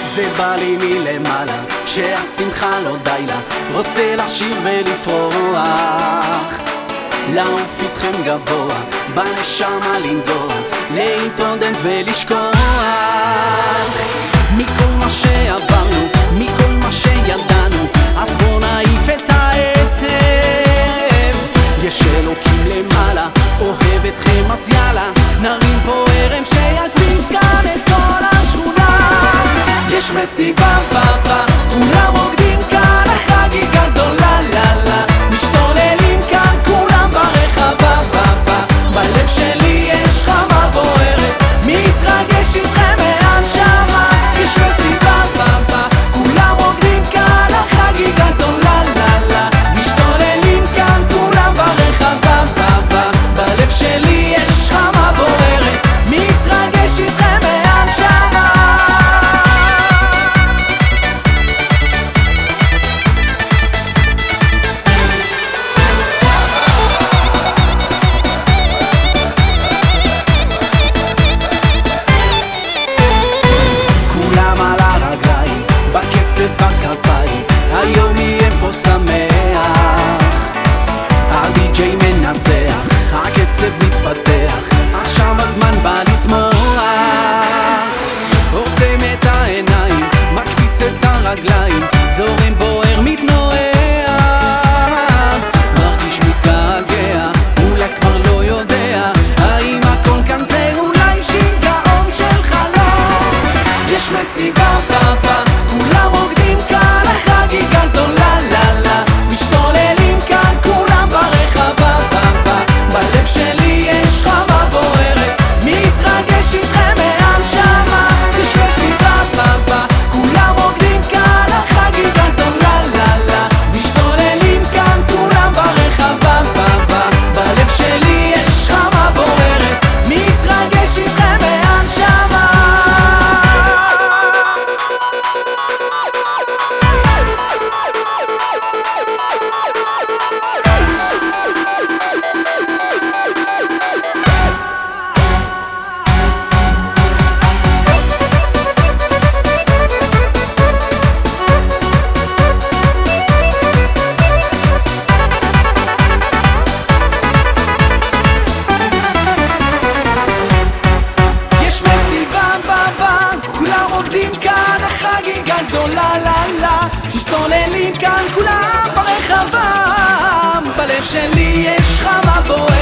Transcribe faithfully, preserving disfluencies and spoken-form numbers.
זה בא לי מלמעלה, שהשמחה לא די לה, רוצה לשיר ולפרוח, לעוף איתכם גבוה, בנשמה לנגוע, להתעודד ולשכוח מכל מה שעברנו, מכל מה שידענו, אז בוא נעיף את העצב. יש אלוקים למעלה, אוהב אתכם אז יאללה, נרים פה ערם שיקפיץ כאן את כל השכונה. יש מסיבה בבה, כולם רוקדים כאן, החגיגה גדולה לה לה, משתוללים כאן כולם ברחבה בבה, בלב שלי יש חמה בוערת, מתרגש איתכם מהנשמה. יש מסיבה בבה, כולם רוקדים כאן, החגיגה גדולה לה לה, משתוללים כאן כולם ברחבה בבה, בלב שלי יש חמה בוערת, מתרגש איתכם מהנשמה. בכפיים, היום יהיה פה שמח, הדי-ג'יי מנצח, הקצב מתפתח, עכשיו הזמן בא לשמוח, עוצם את העיניים, מקפיץ את הרגליים, זורם בוער מתנועע, מרגיש מתגעגע, אולי כבר לא יודע, האם הכל כאן זה אולי שיגעון של חלום. יש מסיבה בבה, כולם רוקדים כאן, החגיגה גדולה לה לה, משתוללים כאן כולם ברחבה בבה, בלב שלי יש חמה בוערת, מתרגש איתכם מהנשמה. יש מסיבה בבה, כולם רוקדים כאן, החגיגה גדולה לה לה, משתוללים כאן כולם ברחבה בבה, בלב שלי יש חמה בוערת, מתרגש איתכם מהנשמה. גדולה לה לה, משתוללים כאן כולם ברחבה, בלב שלי יש חמה בוערת.